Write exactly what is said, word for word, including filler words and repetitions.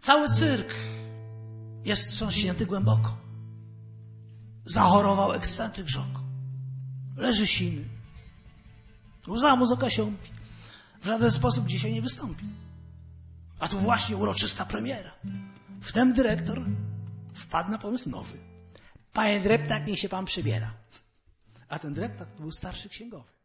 Cały cyrk jest wstrząśnięty głęboko. Zachorował ekscentryk Żok. Leży siny. Łza mu z oka siąpi. W żaden sposób dzisiaj nie wystąpi. A tu właśnie uroczysta premiera. Wtem dyrektor wpadł na pomysł nowy. Panie dyrektor, niech się pan przybiera. A ten dyrektor to był starszy księgowy.